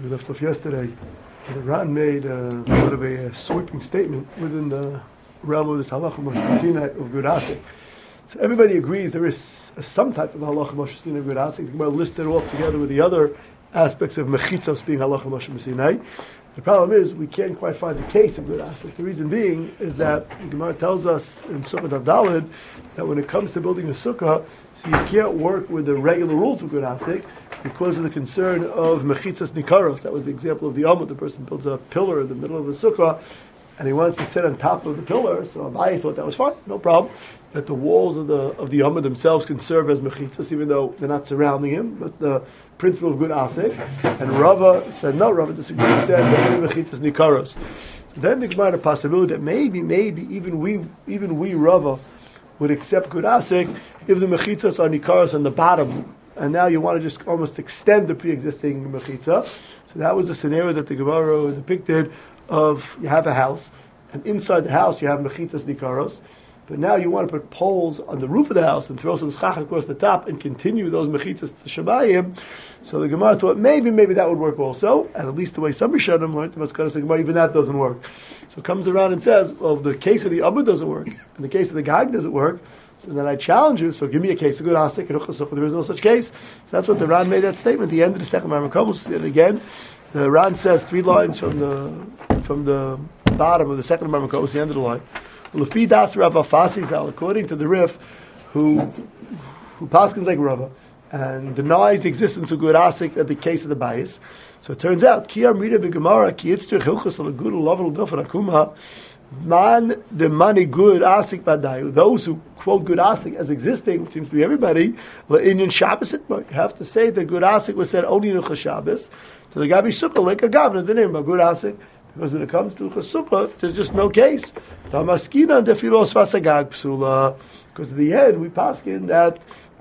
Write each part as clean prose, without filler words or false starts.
We left off yesterday. The Ran made sort of a sweeping statement within the realm of this halacha Moshe Sinai of Gurasik. So everybody agrees there is some type of halacha Moshe Sinai of Gurasik. The Gemara lists it off together with the other aspects of mechitzos being halacha Moshe Sinai. The problem is we can't quite find the case of Gurasik. The reason being is that the Gemara tells us in Sukkah Davdalid that when it comes to building a sukkah, so you can't work with the regular rules of Gurasik because of the concern of mechitzas nikaros. That was the example of the Amud. The person builds a pillar in the middle of the sukkah and he wants to sit on top of the pillar. So Abaye thought that was fine, no problem. That the walls of the Amud themselves can serve as mechitzas, even though they're not surrounding him. But the principle of good asik. And Rava said no. Rava disagreed. He said that only mechitzas nikaros. So then the Gemara had a possibility that maybe even we Rava would accept good asik if the mechitzas are nikaros on the bottom. And now you want to just almost extend the pre-existing mechitza. So that was the scenario that the Gemara depicted of you have a house, and inside the house you have mechitzas nikaros. But now you want to put poles on the roof of the house and throw some schach across the top and continue those mechitzas to Shabayim. So the Gemara thought maybe that would work also. And at least the way some Rishonim learned, the Maskana said, even that doesn't work. So it comes around and says, well, the case of the Amud doesn't work, and the case of the Gag doesn't work. So then I challenge you, so give me a case, a good asik, there is no such case. So that's what the Ran made that statement at the end of the second Marmakom. And again, the Ran says 3 lines from the bottom of the second Marmakom, the end of the line. Lefi das Rav Afasi, according to the Rif, who paskins like Rava and denies the existence of good asik at the case of the bias. So it turns out, Ki Amrita b'Gemara, Ki Yitzter Hilchas al Gud Lavel Dofer Akuma. Man, the money good asik badayu. Those who quote good asik as existing, which seems to be everybody, in Shabbos, you have to say that good asik was said only in Shabbos. So the Gabi Sukkah, like a Gavna, the name of good asik, because when it comes to Sukkah, there's just no case. Tamaskina defilos vasagag psula. Because in the end, we paskin that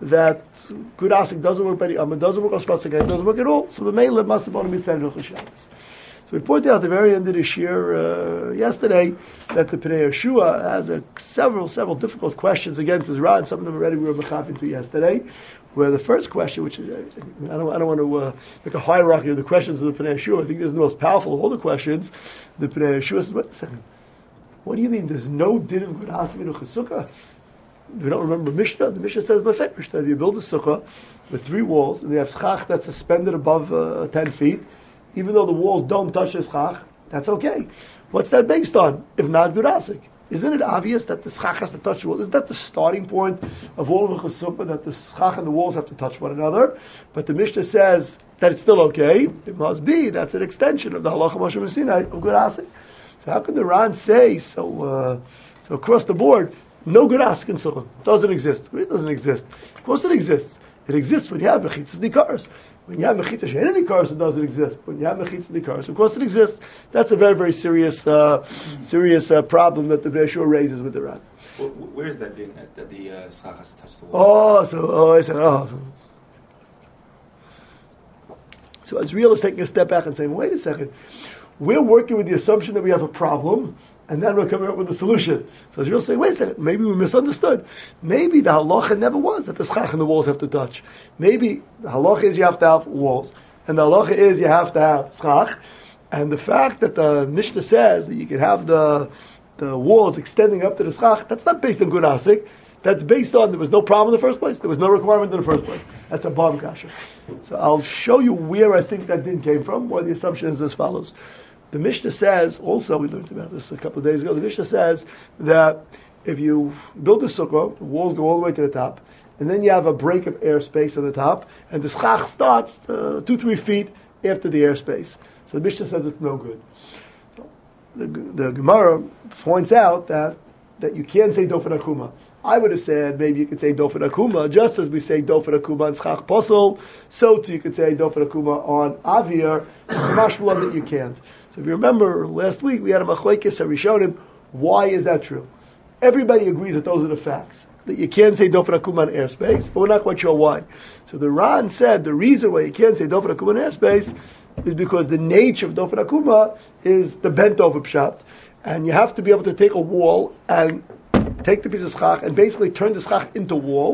good asik doesn't work by the Amma, doesn't work on vasagag, doesn't work at all. So the Meila must have only been said in Shabbos. So we pointed out at the very end of this year, yesterday, that the Pnei Yeshua has several difficult questions against his Ra, and some of them already we were mechapin to yesterday, where the first question, which is, I don't want to make a hierarchy of the questions of the Pnei Yeshua, I think this is the most powerful of all the questions. The Pnei Yeshua says, wait a second, what do you mean there's no din of good asim in a sukkah? We don't remember Mishnah. The Mishnah says, Mishnah, if you build a sukkah with 3 walls, and you have schach that's suspended above 10 feet, even though the walls don't touch the schach, that's okay. What's that based on? If not good asik. Isn't it obvious that the schach has to touch the wall? Isn't that the starting point of all of the chesupah, that the schach and the walls have to touch one another? But the Mishnah says that it's still okay. It must be. That's an extension of the halacha Moshe Sinai of good asik. So how can the Ran say, so across the board, no good asik in sukkah? Doesn't exist. It doesn't exist. Of course it exists. It exists when you have mechitzas nikaros. When you have mechitzas she'en nikaros, it doesn't exist. When you have mechitzas nikaros, of course it exists. That's a very, very serious problem that the Pnei Yeshua raises with the Ran. Where is that being that the schach has to touch the wall? So Israel is taking a step back and saying, wait a second, we're working with the assumption that we have a problem, and then we're coming up with a solution. So Israel is saying, wait a second, maybe we misunderstood. Maybe the halacha never was that the schach and the walls have to touch. Maybe the halacha is you have to have walls, and the halacha is you have to have schach. And the fact that the Mishnah says that you can have the walls extending up to the schach, that's not based on good asik. That's based on there was no problem in the first place. There was no requirement in the first place. That's a bomb kasha. So I'll show you where I think that din came from, where the assumption is as follows. The Mishnah says, also we learned about this a couple of days ago, the Mishnah says that if you build a sukkah, the walls go all the way to the top, and then you have a break of airspace on the top, and the schach starts 2-3 feet after the airspace. So the Mishnah says it's no good. So the Gemara points out that you can't say dofen akuma. I would have said maybe you could say dofen akuma, just as we say dofen akuma on schach posel, so too you could say dofen akuma on avir, mashmalan that you can't. So if you remember last week we had a machlekes and we showed him why is that true. Everybody agrees that those are the facts. That you can't say dofen akuma on airspace, but we're not quite sure why. So the Ran said the reason why you can't say dofen akuma on airspace is because the nature of dofen akuma is the bent over pshat, and you have to be able to take a wall and take the piece of schach and basically turn the schach into wall.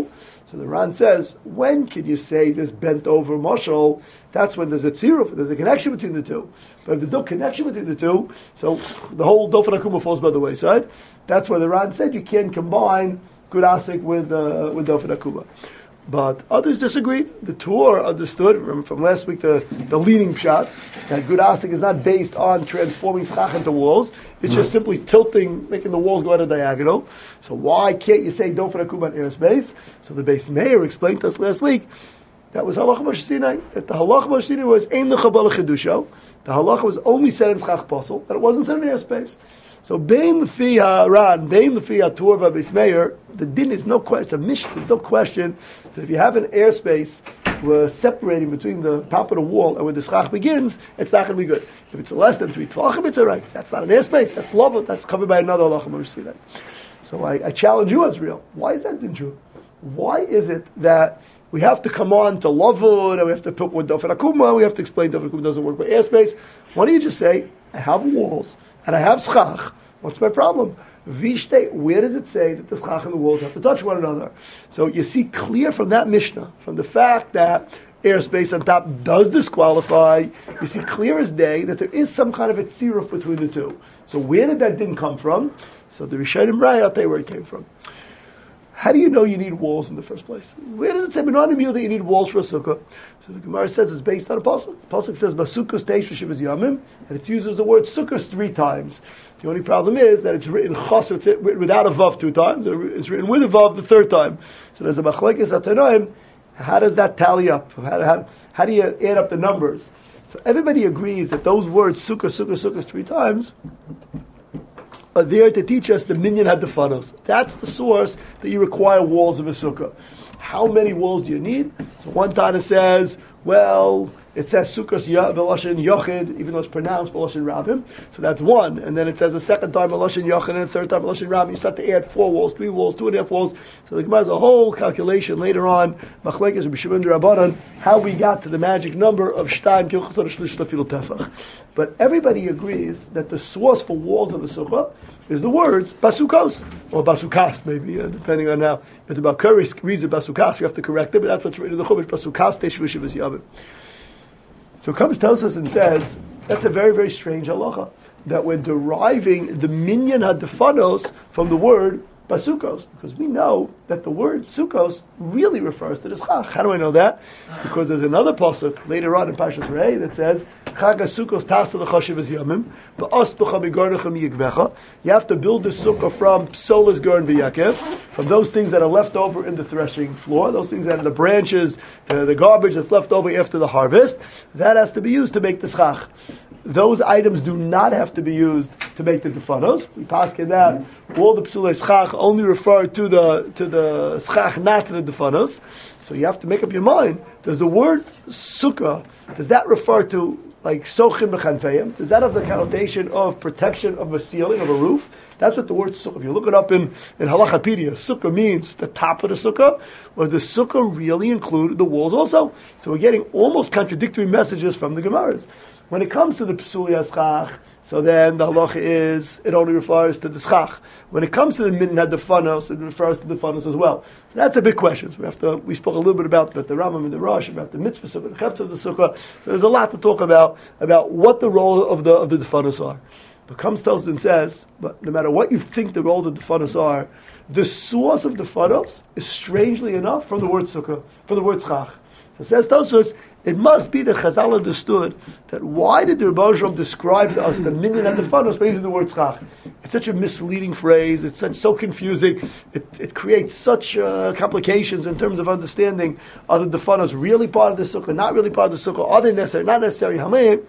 So the Ran says, when can you say this bent over mashal? That's when there's a tziruf, there's a connection between the two. But if there's no connection between the two, so the whole Dofen Akuma falls by the wayside. That's why the Ran said you can't combine Gud Asik with Dofen Akuma. But others disagreed. The Tur understood, remember from last week, the leading shot, that Gud Asik is not based on transforming schach into walls. It's just simply tilting, making the walls go at a diagonal. So why can't you say Dofen Akuma on airspace? So the base mayor explained to us last week, that was Halacha Moshe Sinai. That the Halacha Moshe Sinai was Ein L'Chabala Chedusho. The Halacha was only said in schach posel, that it wasn't said in airspace. So Bein Lefi HaRan, Bein Lefi HaTur VaBeis Meir, the din is no question, it's a mission, there's no question that if you have an airspace separating between the top of the wall and where the schach begins, it's not going to be good. If it's less than 3 tvachim, it's all right. That's not an airspace, that's love, that's covered by another halacha Moshe Sinai. So I challenge you, Azriel. Why is that din true? Why is it that we have to come on to Lavud, and we have to put with Dofen Akuma, we have to explain Dofen Akuma doesn't work by airspace? Why don't you just say, I have walls, and I have schach, what's my problem? Vishte, where does it say that the schach and the walls have to touch one another? So you see clear from that Mishnah, from the fact that airspace on top does disqualify, you see clear as day that there is some kind of a tziruf between the two. So where did that din come from? So the Rishonim Raya, I'll tell you where it came from. How do you know you need walls in the first place? Where does it say that you need walls for a sukkah? So the Gemara says it's based on a pasuk. The pasuk says Basukos Teishu Shivas Yamim, and it uses the word sukkahs 3 times. The only problem is that it's written chas, it's written without a vav 2 times, or it's written with a vav the 3rd time. So there's a machlekes atanoim. How does that tally up? How do you add up the numbers? So everybody agrees that those words sukkahs 3 times are there to teach us the minyan hadafanos. That's the source that you require walls of a sukkah. How many walls do you need? So one Tana says, well, it says sukkos v'loshen yochid, even though it's pronounced v'loshen rabim. So that's 1. And then it says a second time v'loshen yochid, and a third time v'loshen rabim. You start to add 4 walls, 3 walls, 2.5 walls. So the Gemara has a whole calculation later on, machlekes Rabbi Shimon Rabbanan, how we got to the magic number of shtaim kilchasar shlish lefil tefach. But everybody agrees that the source for walls of a sukkah is the words basukos, or basukas, maybe, depending on how. If the Balkari reads it basukas, you have to correct it, but that's what's written in the Chumash, basukas teishu shivas yavim. So comes Tosfos and says, that's a very, very strange halacha, that we're deriving the minyan hadafanos from the word basukos, because we know that the word sukos really refers to the schach. How do I know that? Because there's another pasuk later on in Parshas Re'eh that says, Chag HaSukkos tasa l'chashiv es yamim, ba'as b'cha b'garnechem yikvecha. You have to build the sukkah from psolas garn v'yakev, from those things that are left over in the threshing floor, those things that are the branches, the garbage that's left over after the harvest. That has to be used to make the schach. Those items do not have to be used to make the defanos. We pass in that all the psulei schach only refer to the schach, not to the defanos. So you have to make up your mind. Does the word sukkah, does that refer to like sochim b'chanfeim? Does that have the connotation of protection of a ceiling, of a roof? That's what the word sukkah. If you look it up in Halachapedia, sukkah means the top of the sukkah, or does sukkah really include the walls also? So we're getting almost contradictory messages from the Gemaras. When it comes to the psulei schach, so then the halacha is, it only refers to the schach. When it comes to the minyan hadafanos, it refers to the fanos as well. So that's a big question. So we spoke a little bit about the Rambam and the Rosh, about the mitzvah sukkah, the chefetz of the sukkah. So there's a lot to talk about what the role of the defanos are. But comes Tosfos and says, but no matter what you think the role of the defanos are, the source of the defanos is strangely enough from the word sukkah, from the word schach. So says Tosfos, it must be that Chazal understood that why did the Rebbe Shalom describe to us the minyan and the fanos by using the word schach? It's such a misleading phrase. It's so confusing. It creates such complications in terms of understanding. Are the fanos really part of the sukkah? Not really part of the sukkah? Are they necessary? Not necessary? Hamayim.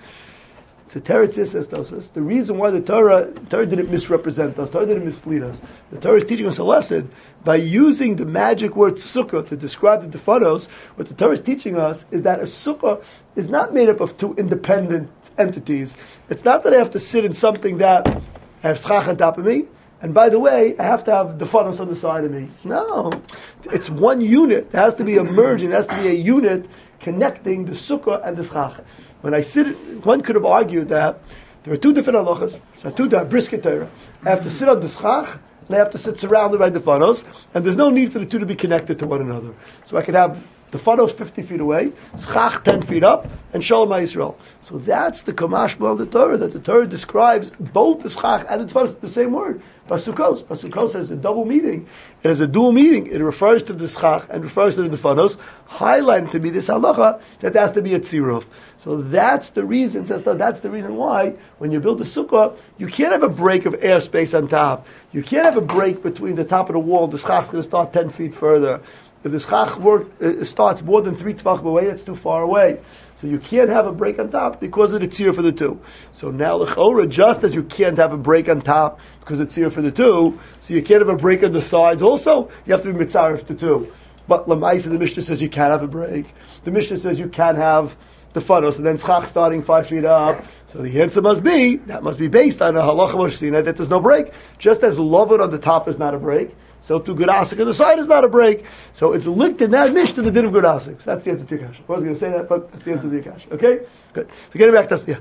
So Teretz says Tosfos, the reason why the Torah didn't misrepresent us, Torah didn't mislead us. The Torah is teaching us a lesson by using the magic word sukkah to describe the defanos. What the Torah is teaching us is that a sukkah is not made up of 2 independent entities. It's not that I have to sit in something that I have schach on top of me, and by the way, I have to have defanos on the side of me. No, it's one unit. There has to be a merging. There has to be a unit connecting the sukkah and the schach. When I sit, one could have argued that there are 2 different halachas. So 2 different brisket Torah. I have to sit on the schach, and I have to sit surrounded by the fanos, and there's no need for the two to be connected to one another. So I could have the fanos 50 feet away, schach 10 feet up, and shalom Yisrael. So that's the kamashma of the Torah, that the Torah describes both the schach and the fanos, the same word. Pasukos. Pasukos has a double meaning. It has a dual meaning. It refers to the schach and refers to the fanos, highlighting to be this halacha that there has to be a tziruf. So that's the reason, that's the reason why when you build a sukkah, you can't have a break of airspace on top. You can't have a break between the top of the wall. The schach's going to start 10 feet further. If the schach starts more than 3 tvachim away, that's too far away. So you can't have a break on top because of the tzir for the two. So now l'chora, just as you can't have a break on top because it's tzir for the two, so you can't have a break on the sides also, you have to be mitzaref the two. But l'maisa, the Mishnah says you can't have a break. The Mishnah says you can't have the fanos, and then schach starting 5 feet up. So the answer must be, that must be based on a halacha moshsina, that there's no break. Just as lovud on the top is not a break, so to Gurasik on the side is not a break. So it's linked in that Mishnah to the din of Gurasik. So that's the answer to your kasha. I wasn't going to say that, but that's the answer to your kasha. Okay? Good. So getting back to us,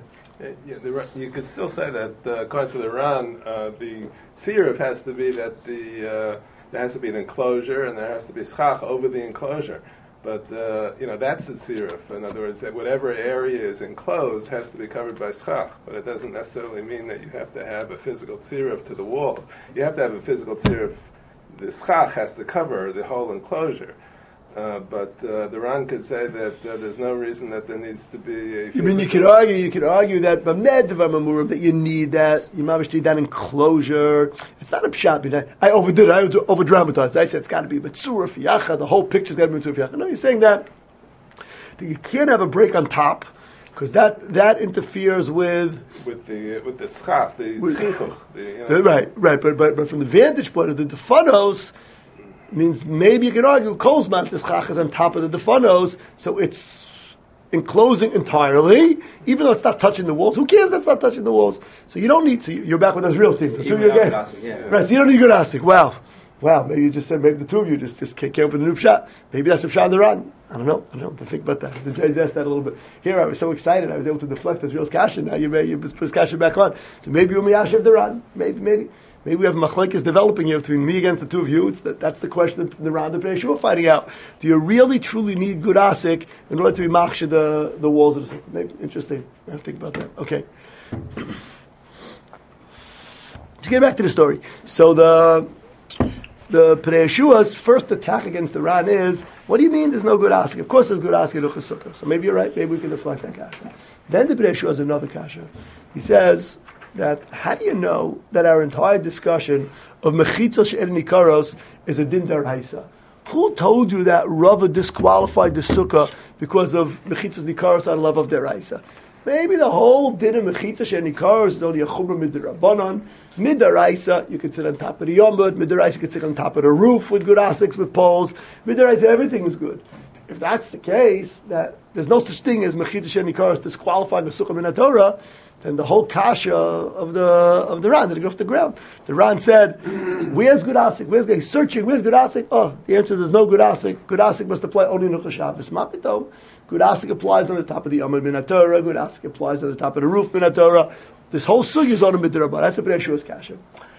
you could still say that according to the Ran, the tziruf has to be that there has to be an enclosure and there has to be schach over the enclosure. But that's the tziruf. In other words, that whatever area is enclosed has to be covered by schach. But it doesn't necessarily mean that you have to have a physical tziruf to the walls. You have to have a physical tziruf. The schach has to cover the whole enclosure. But the Ran could say that there's no reason that there needs to be a physical... You could argue that that you need that, you must need that enclosure. It's not a pshat. I overdid it, I over-dramatized it. I said it's got to be B'tzura Fiyacha, the whole picture's got to be B'tzura Fiyacha. No, you're saying that you can't have a break on top, because that interferes with the schach, the schichuch. Right. But from the vantage point of the defanos, means maybe you can argue kolzman this schach is on top of the defanos, so it's enclosing entirely, even though it's not touching the walls. Who cares that's not touching the walls? So you don't need to. You're back with us real Steve. Right, so you don't need good asik. Wow, maybe you just said, maybe the two of you just came up with a new shot. Maybe that's a shot on the run. I don't know. But think about that. The judge asked that a little bit. Here, I was so excited. I was able to deflect this real kasha. Now you put this kasha back on. So maybe you'll miyashiv the run. Maybe we have machlekes developing here between me against the two of you. That's the question in the round of Yeshua fighting out. Do you really, truly need good asik in order to be machshir the walls of the city? Maybe interesting. I have to think about that. Okay. To get back to the story. So the Pnei Yeshua's first attack against the Ran is, what do you mean there's no good asik? Of course there's good asik in Uchasukah. So maybe you're right, maybe we can deflect that kasha. Then the Pnei Yeshua has another kasha. He says that, how do you know that our entire discussion of Mechitzah She'er Nikaros is a din daraisa? Who told you that Rava disqualified the Sukkah because of Mechitzah Nikaros out of love of daraisa? Maybe the whole din of Mechitzah She'er Nikaros is only a chumrah midrabanan. Midaraisa, you could sit on top of the yomud. Midaraisa, you could sit on top of the roof with good asics, with poles. Midaraisa, everything was good. If that's the case, that there's no such thing as Mechitzah She'er Nikaros disqualifying the Sukkah min Torah, then the whole kasha of the Ran did it go off the ground. The Ran said, "Where's good asik? Where's he's searching? Where's good asik? Oh, the answer is there's no good asik. Good asik must apply only in Nucha Shabbos. Mapito. Good asik applies on the top of the yomud min Torah. Good asik applies on the top of the roof min Torah. This whole sugi is on a midrabah. That's a Pnei Yeshua's kasha.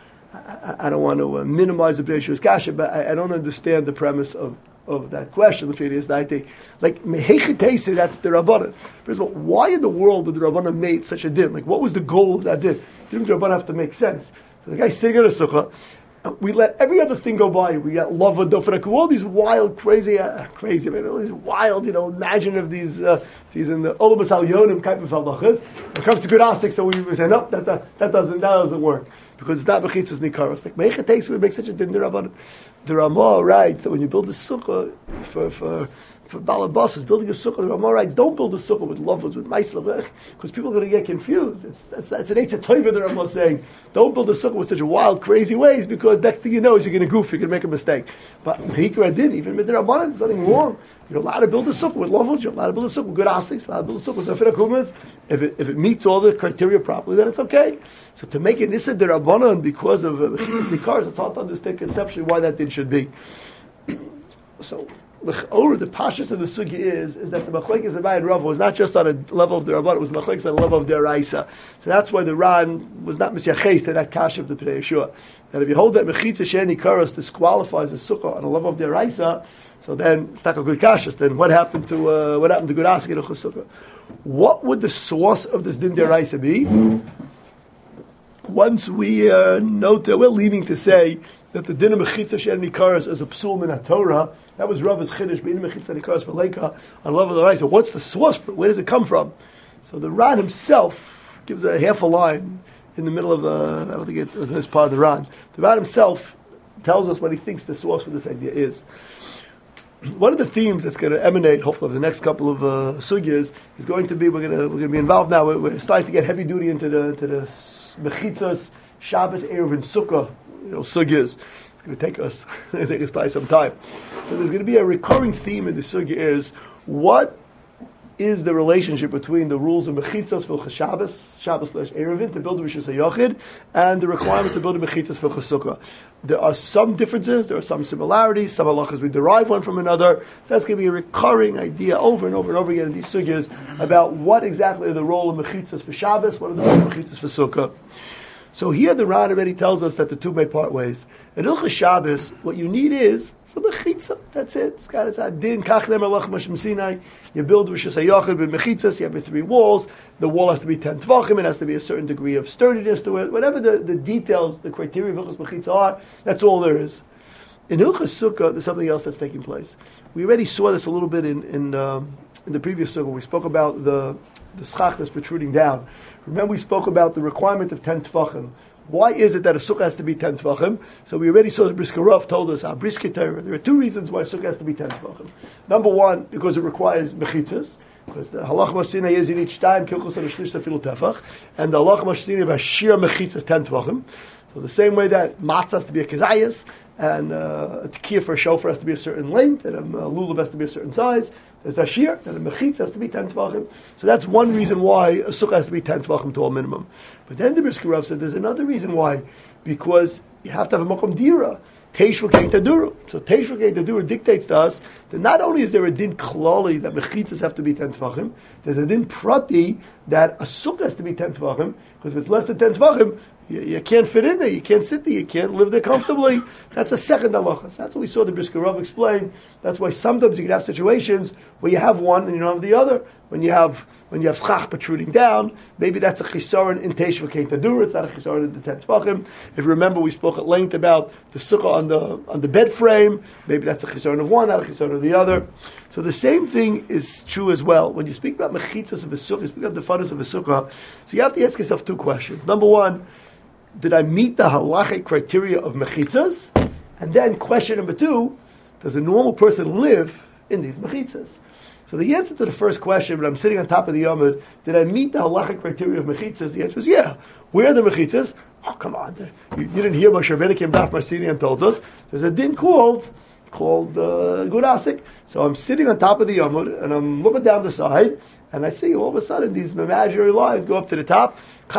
I don't want to minimize the Pnei Yeshua's kasha, but I don't understand the premise of that question. The fact is that I think, like mehechetese, that's the rabbanan. First of all, why in the world would the rabbanan made such a din? Like, what was the goal of that din? Didn't the rabbanan have to make sense? So the guy's sitting in a sukkah. We let every other thing go by. We got lava, dofraku, all these wild, crazy, all these wild, imaginative, these in the Olabas Al Yonim type of halachas. When it comes to good asik, so we say, no, that doesn't work. Because it's not Mechitzas Nikaros. Like, Mechitzas would make such a din, the Ramah writes that when you build a sukkah for Balabas, building a sukkah, the Ramah writes, don't build a sukkah with lovers, with ma'isla, because people are going to get confused. That's an Eitz HaToiva, the Ramah saying, don't build a sukkah with such a wild, crazy ways, because next thing you know is you're going to goof, you're going to make a mistake. But Mehikra didn't, even with the Ramah, there's nothing wrong. You're allowed to build a sukkah with lovers, you're allowed to build a sukkah with good asics, you're allowed to build a sukkah with nefira kumas. If it meets all the criteria properly, then it's okay. So to make it Nissa de Rabbanan because of Mechitzas Nikaros, it's hard to understand conceptually why that thing should be. So the pashas of the sugi is that the machlekes Abai and Rav was not just on a level of the Rabban, it was machlekes on a level of the Araisa. So that's why the Ran was not misyaches to that kash of the Pnei Yeshua. That if you hold that mechitza sheni karos disqualifies a sukkah on a level of the Araisa, so then it's not a good kashas. Then what happened to good asik in a sukkah? What would the source of this din deraisa be? Once we note that we're leaning to say that the din of mechitza sheni karos is a psul min Torah. That was Rav's chiddush bein mechitza sheni karos for leika on level of the Araisa. What's the source for it? Where does it come from? So the Ran himself gives a half a line in the middle of I don't think it was in this part of the Ran. The Ran himself tells us what he thinks the source for this idea is. One of the themes that's going to emanate, hopefully, over the next couple of sugyas is going to be we're going to be involved now. We're starting to get heavy duty into the mechitzas, Shabbos, Erev, and Sukkah, sugyas. It's going to take us by some time. So there's going to be a recurring theme in the sugya is what is the relationship between the rules of mechitzas for Shabbos, Shabbos/Erevin to build a Rishus HaYochid, and the requirement to build a mechitzas for Sukkah. There are some differences, there are some similarities, some halachas we derive one from another. So that's going to be a recurring idea over and over and over again in these sugyas about what exactly are the role of mechitzas for Shabbos, what are the role of mechitzas for Sukkah. So here the Ran already tells us that the two may part ways. In Hilchos Shabbos, what you need is a mechitza. That's it. It's got its adin. Kach nem alach mashim sinai. You build Rishus HaYochid with mechitzas. You have the 3 walls. The wall has to be 10 tvachim. It has to be a certain degree of sturdiness to it. Whatever the details, the criteria of Hilchos Mechitza are, that's all there is. In Hilchos Sukkah, there's something else that's taking place. We already saw this a little bit in the previous Sukkah. We spoke about the schach that's protruding down. Remember, we spoke about the requirement of 10 tvachim. Why is it that a sukkah has to be 10 tvachim? So we already saw the Brisker Rav told us, our Brisker Torah, there are 2 reasons why a sukkah has to be 10 tvachim. Number 1, because it requires mechitzas, because the halach mashina is in each time, kilchus and shlish tefillah tefach, and the halach mashina of shir mechitzas 10 tvachim. So the same way that matzah has to be a kezayas, and a tekiah for a shofar has to be a certain length, and a lulav has to be a certain size, there's a shir, and a mechitz has to be 10 tvachim. So that's one reason why a sukkah has to be 10 tvachim to a minimum. But then the Brisker Rav said there's another reason why, because you have to have a makom dira. Teishva Kein Tadura. So Teishva Kein Tadura dictates to us that not only is there a din klali that mechitzas have to be 10 tvachim, there's a din prati that a sukkah has to be 10 tvachim, because if it's less than 10 tvachim, you can't fit in there, you can't sit there, you can't live there comfortably. That's a second halacha. So that's what we saw the Brisker Rav explain. That's why sometimes you can have situations where you have one and you don't have the other. When you have schach protruding down, maybe that's a chisaron in Teishva Kein Tadura. It's not a chisaron in the 10 tvachim. If you remember, we spoke at length about the sukkah on the bed frame. Maybe that's a chisaron of one, not a chisaron of the other. So the same thing is true as well. When you speak about mechitzas of a sukkah, you speak about the fathers of a sukkah, so you have to ask yourself 2 questions. Number 1, did I meet the halachic criteria of mechitzas? And then question number 2, does a normal person live in these mechitzas? So the answer to the first question, when I'm sitting on top of the Yomud, did I meet the halachic criteria of mechitzas? The answer is yeah. Where are the mechitzas? Oh, come on. You didn't hear Moshe Rabbeinu came back from Marcini and told us. There's a din called Gurasik. So I'm sitting on top of the Yomud, and I'm looking down the side, and I see all of a sudden these imaginary lines go up to the top.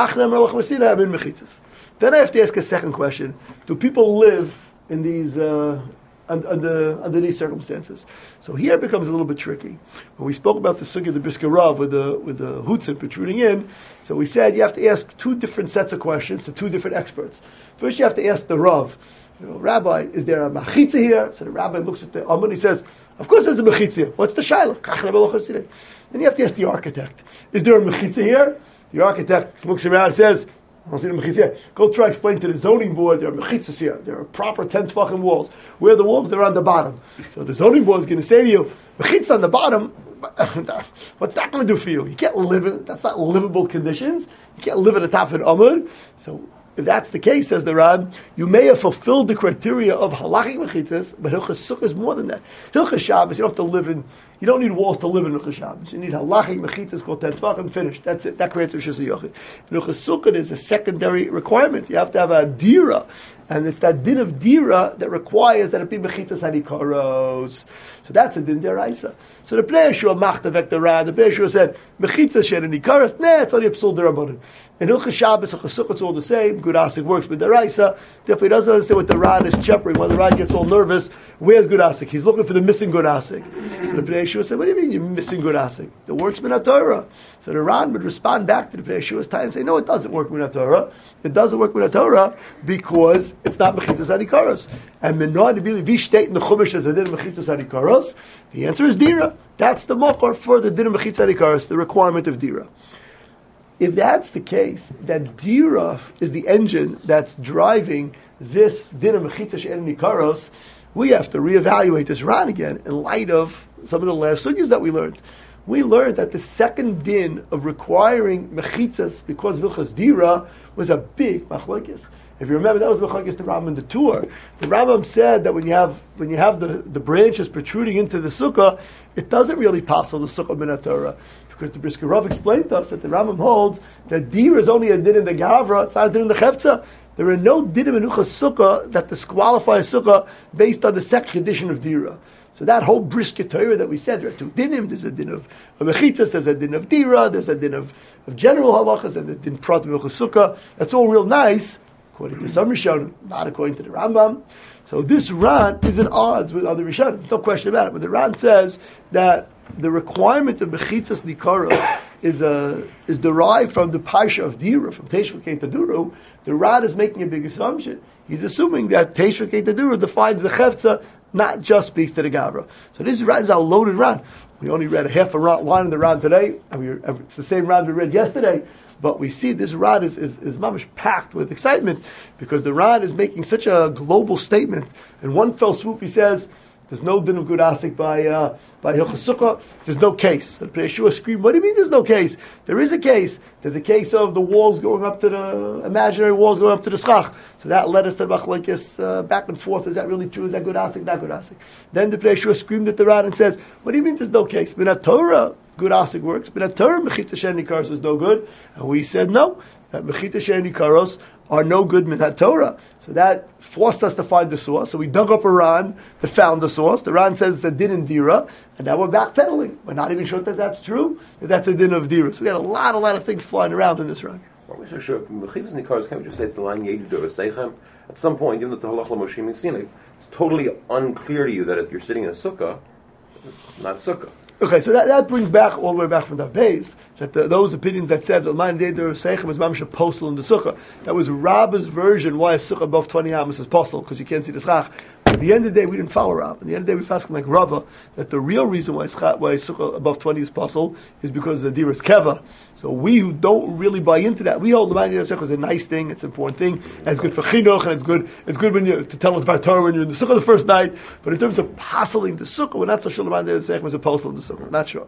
Then I have to ask a second question. Do people live in these under these circumstances? So here it becomes a little bit tricky. When we spoke about the sugya of the Brisker Rav with the hutzin protruding in, so we said you have to ask 2 different sets of questions to 2 different experts. First you have to ask the Rav, Rabbi, is there a mechitza here? So the Rabbi looks at the Amman and he says, of course there's a mechitza here. What's the shayla? Then you have to ask the architect, is there a mechitza here? The architect looks around and says, I don't see the mechitzah here. Go try to explain to the zoning board there are mechitzas here. There are proper 10 tvachim walls. Where are the walls? They're on the bottom. So the zoning board is going to say to you, mechitzah on the bottom, what's that going to do for you? You can't live in, that's not livable conditions. You can't live at the top of an amud. So if that's the case, says the Ran, you may have fulfilled the criteria of halachic mechitzas, but Hilchos Sukkah is more than that. Hilchos Shabbos, you don't have to live in, you don't need walls to live in Hilchos Shabbos. You need halachic mechitzas called 10 tvachim, finished. That's it. That creates a Rishus HaYochid. In Hilchos Sukkah, there's a secondary requirement. You have to have a dira, and it's that din of dira that requires that it be mechitzas hanikaros. So that's a din deraisa. So the Pnei Yeshua machtavek the Ran. The Pnei Yeshua said mechitzas shen hanikaros. Nah, it's only a psul derabanan. In Hilchos Shabbos, Hilchos Sukkah, it's all the same. Good asik works with deraisa. Therefore, he doesn't understand what the Ran is cheppering. When the Ran gets all nervous Where's good asik? He's looking for the missing good asik. So the Pnei Yeshua said, what do you mean you're missing good asik? The work's min Torah. So the Ran would respond back to the Pnei Yeshua's time and say, no, it doesn't work min Torah. It doesn't work min Torah because it's not mechitas adikaros. And menor debili vishteit in the chumash as a din mechitas adikaros. The answer is dira. That's the mokor for the din mechitas adikaros, the requirement of dira. If that's the case, that dira is the engine that's driving this din mechitas she'en nikaros, we have to reevaluate this Ran again in light of some of the last sugyas that we learned. We learned that the second din of requiring mechitzas because vilchas dira was a big machlokes. If you remember, that was machlokes the Rambam and the Tur. The Rambam said that when you have the branches protruding into the sukkah, it doesn't really passel the sukkah min Torah. Because the Brisker Rav explained to us that the Rambam holds that dira is only a din in the gavra, it's not a din in the chefza. There are no dinim in Ucha Sukkah that disqualify a Sukkah based on the second condition of Dira. So that whole Brisker Torah that we said, there are two dinim. There's a din of Mechitzas, there's a din of Dira, there's a din of general halachas, and a din prat of Ucha Sukkah. That's all real nice, according to some Rishonim, not according to the Rambam. So this Ran is at odds with other Rishonim. There's no question about it. When the Ran says that the requirement of Mechitzas Nikara is derived from the Parsha of Dira, from Teshuvah Kein Taduru, the Ran is making a big assumption. He's assuming that Teshuvah Kein Taduru defines the Chefza, not just speaks to the Gavra. So this Ran is a loaded Ran. We only read a half a line in the Ran today, and it's the same Ran we read yesterday, but we see this Ran is mamish packed with excitement, because the Ran is making such a global statement. In one fell swoop he says, there's no din of good asik by Hilchos Sukkah. There's no case. The Pnei Yeshua screamed, what do you mean there's no case? There is a case. There's a case of the walls going up to the, imaginary walls going up to the schach. So that led us to the machlokes back and forth. Is that really true? Is that good asik? Not good asik. Then the Pnei Yeshua screamed at the Ran and says, what do you mean there's no case? B'nat Torah, good asik works. B'nat Torah, mechita she'en nikaros is no good. And we said no. That mechita she'en nikaros are no good minat Torah. So that forced us to find the source. So we dug up a Ran that found the source. The Ran says it's a din in Dira, and now we're backpedaling. We're not even sure that that's true, that that's a din of Dira. So we had a lot of things flying around in this Ran. Are we so sure? From Mechitzas Nikaros, can't we just say it's the line Yedu Dor Seichem? At some point, even though it's a halach l'moshim mitzvah, it's totally unclear to you that if you're sitting in a sukkah, it's not sukkah. Okay, so that brings back all the way back from the base that those opinions that said the line Yedu Dor Seichem is mamish a posel in the sukkah. That was Rabba's version why a sukkah above 20 amos is posel, because you can't see the schach. At the end of the day, we didn't follow Rav. At the end of the day, we asked like Rava that the real reason why sukkah above 20 is possible is because the dir is keva. So we who don't really buy into that, we hold the man sukkah is a nice thing, it's an important thing, and it's good for chinuch, and it's good when you to tell us about Torah when you're in the sukkah the first night. But in terms of passing the sukkah, we're not so sure the man was a posel in the sukkah. Not sure.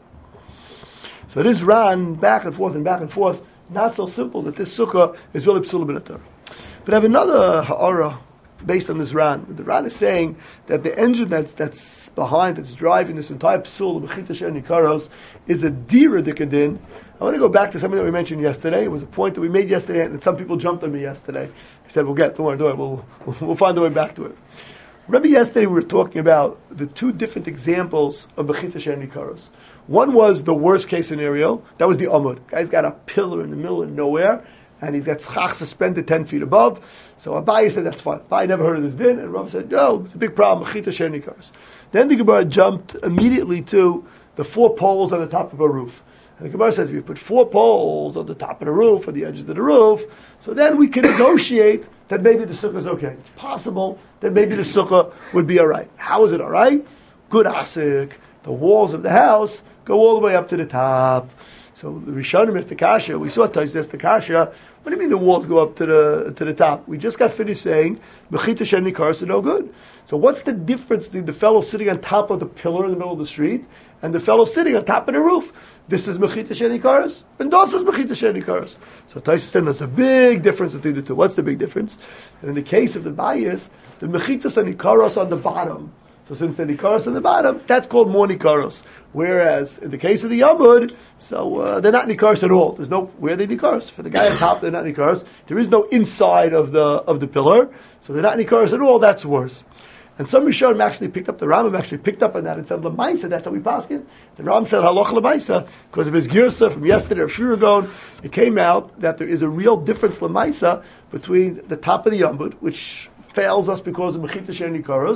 So this ran back and forth, not so simple that this sukkah is really psul b'nat Torah. But I have another ha'ara based on this Ran. The Ran is saying that the engine that's behind, that's driving this entire psul, Mechita She'en Nikaros, is a dira dikadin. I want to go back to something that we mentioned yesterday. It was a point that we made yesterday, and some people jumped on me yesterday. They said, don't worry, we'll find a way back to it. Remember yesterday we were talking about the two different examples of Mechita She'en Nikaros. One was the worst case scenario. That was the Amud. Guy's got a pillar in the middle of nowhere, and he's got schach suspended 10 feet above. So Abaye said, that's fine. Abaye never heard of this din, and Rav said, no, it's a big problem. Mechita She'en Nikaros. Then the Gemara jumped immediately to the 4 poles on the top of a roof. And the Gemara says, if you put 4 poles on the top of the roof, or the edges of the roof, so then we can negotiate that maybe the sukkah is okay. It's possible that maybe the sukkah would be all right. How is it all right? Good asik. The walls of the house go all the way up to the top. So the Rishonim is the kasha. We saw Tais the kasha. What do you mean the walls go up to the top? We just got finished saying Mechita She'en Nikaros are no good. So what's the difference between the fellow sitting on top of the pillar in the middle of the street and the fellow sitting on top of the roof? This is Mechita She'en Nikaros, and this is Mechita She'en Nikaros. So Tais said there's a big difference between the two. What's the big difference? And in the case of the bias, the Mechita She'en Nikaros on the bottom. So since the Nikaros on the bottom, that's called more Nikaros. Whereas in the case of the Yamud, so they're not Nikaros at all. There's no where they Nikaros. For the guy on top, they're not Nikaros. There is no inside of the pillar, so they're not Nikaros at all. That's worse. And some Rishonim actually picked up, the Rambam actually picked up on that and said Lamaisa. That's how we pass it. The Rambam said Halacha Lamaisa because of his girsa from yesterday or Shuragon. It came out that there is a real difference Lamaisa between the top of the Yamud, which fails us because of Mechita She'en Nikaros,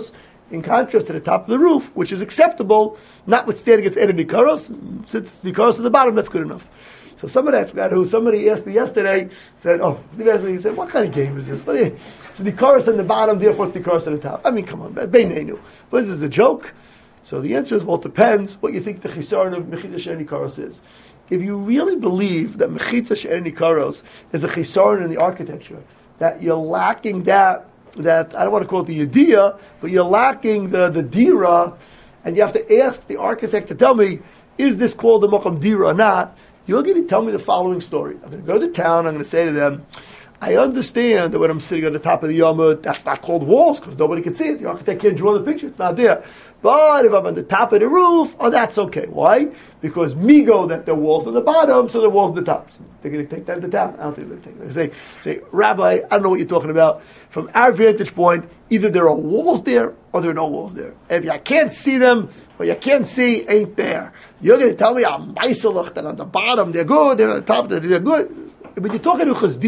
in contrast to the top of the roof, which is acceptable, notwithstanding it's Eden Nikaros. Since it's Nikaros at the bottom, that's good enough. So I forgot who, somebody asked me yesterday, said, he said, what kind of game is this? It's Nikaros on the bottom, therefore it's Nikaros on the top. I mean, come on, Beinenu. But this is a joke. So the answer is, well, it depends what you think the chisaron of Mechitza She'er Nikaros is. If you really believe that Mechitza She'er Nikaros is a chisaron in the architecture, that you're lacking that I don't want to call it the idea, but you're lacking the dira, and you have to ask the architect to tell me, is this called the Mokam dira or not? You're going to tell me the following story. I'm going to go to town, I'm going to say to them, I understand that when I'm sitting on the top of the Yamud, that's not called walls, because nobody can see it. The architect can't draw the picture, it's not there. But if I'm on the top of the roof, that's okay. Why? Because Migo, that there are walls on the bottom, so there are walls on the top. So they're going to take that to town. I don't think they're going to take that. They say, Rabbi, I don't know what you're talking about. From our vantage point, either there are walls there, or there are no walls there. If you can't see them, or you can't see, ain't there. You're going to tell me, I'm Meiselach, that on the bottom they're good, they're on the top they're good. When you're talking Hilchos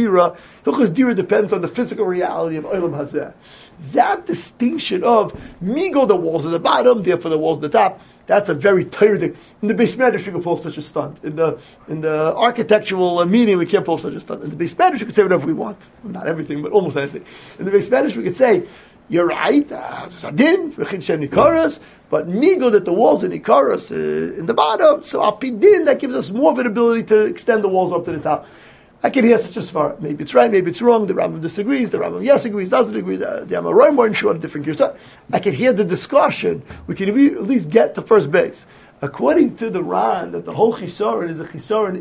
Dira depends on the physical reality of Olam Hazeh. That distinction of Migo, the walls at the bottom, therefore the walls at the top, that's a very tired thing. In the Beis Medrash, we can pull such a stunt. In the architectural meaning, we can't pull such a stunt. In the Beis Medrash, we can say whatever we want. Not everything, but almost anything. In the Beis Medrash, we could say, you're right, there's a din, Mechitza She'er Nikaros, but Migo, that the walls are Nikaros in the bottom, so Al Pi Din, that gives us more of an ability to extend the walls up to the top. I can hear such a svara. Maybe it's right, maybe it's wrong. The Rambam disagrees. The Rambam yes agrees, doesn't agree. The Amoraim weren't sure, different gears. I can hear the discussion. We can at least get to first base. According to the Ran, that the whole chisaron is a chisaron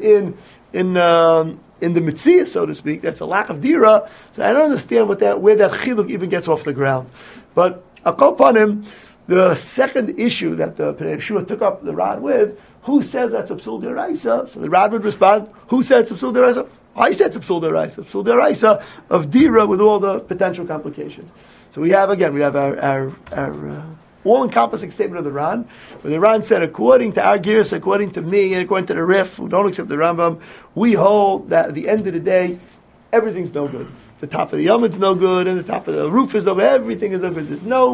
in the mitzvah, so to speak. That's a lack of dira. So I don't understand where that chiluk even gets off the ground. But I'll call upon him. The second issue that the Pnei Yeshua took up the Ran with, who says that's a psul deraisa? So the Ran would respond, who said it's a psul deraisa? I said it's a psul deraisa of dira with all the potential complications. So we have our all-encompassing statement of the Ran, where the Ran said, according to our gears, according to me, and according to the Rif, who don't accept the Rambam, we hold that at the end of the day, everything's no good. The top of the Yomid's no good, and the top of the roof is no good. Everything is no good.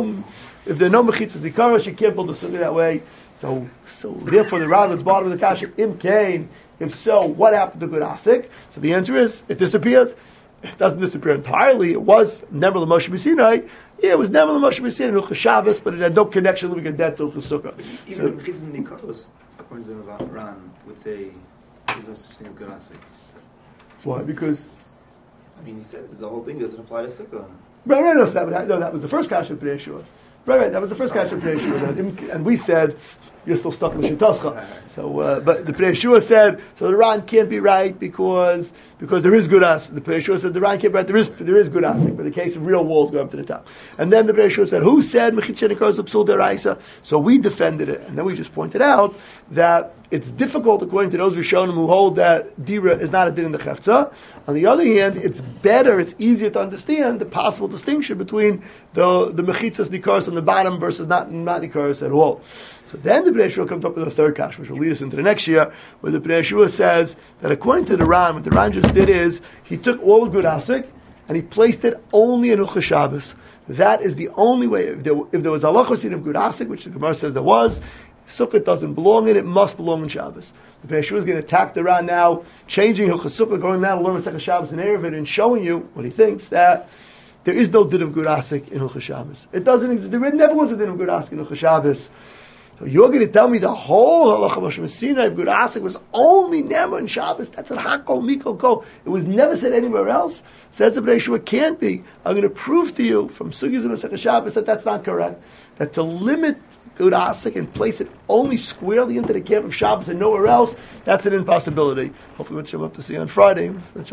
If there are no mechitzas dikaros, you can't build the sukkah that way. So therefore, the Rambam's bottom of the kasha, im kain. If so, what happened to Good Asik? So the answer is, it disappears. It doesn't disappear entirely. It was never the Moshe B'Sinai. Yeah, it was never the Moshe B'Sinai in Hilchos Shabbos, but it had no connection living a dead to Hilchos Sukkah. Even Mechitza Nikaros, according to the Ran, would say there's no such thing as Good Asik. Why? Because he said the whole thing doesn't apply to Sukkah. Right, that was the first kasha of Pnei Yeshua. Right, that was the first kasha of Pnei Yeshua. And we said, you're still stuck with Shitascha. So, but the Pnei Yeshua said, so the Ran can't be right because there is good asik. The Pnei Yeshua said the Ran can't be right, there is good asik, but the case of real walls go up to the top. And then the Pnei Yeshua said, who said Mechitza She'er Nikaros psul deraisa? So we defended it, and then we just pointed out that it's difficult, according to those Rishonim who hold that dira is not a din in the chefza. On the other hand, it's easier to understand the possible distinction between the mechitzas nikaros on the bottom versus not nikaros at all. So then the Pnei Yeshua comes up with a third kash, which will lead us into the next year, where the Pnei Yeshua says that according to the Ran, what the Ran just did is, he took all the good asik, and he placed it only in Hilchos Shabbos. That is the only way. If there was a halachos of good asik, which the Gemara says there was, Sukkah doesn't belong in it, must belong in Shabbos. The Pnei Yeshua is going to attack the Ran now, changing Hilchos Sukkah, going now to learn Masechah Shabbos and Erev, and showing you what he thinks, that there is no din of good asik in Hilchos Shabbos. It doesn't exist. There never was a din of good asik in Hilchos Shabbos. So you're going to tell me the whole halacha Moshe B'Sinai of good asik was only never in Shabbos? That's a hakol mikol kol. It was never said anywhere else. Says the Pnei Yeshua, it can't be. I'm going to prove to you from Sugyas and Masechah Shabbos that that's not correct. That to limit good asik and place it only squarely into the camp of Shabbos and nowhere else, that's an impossibility. Hopefully we'll have to see on Friday,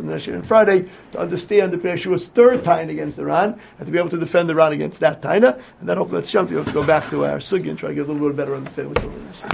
to understand the Pnei Yeshua's third taina against the Ran, and to be able to defend the Ran against that taina, and then hopefully we'll have to go back to our sugya and try to get a little bit better understanding what's going on.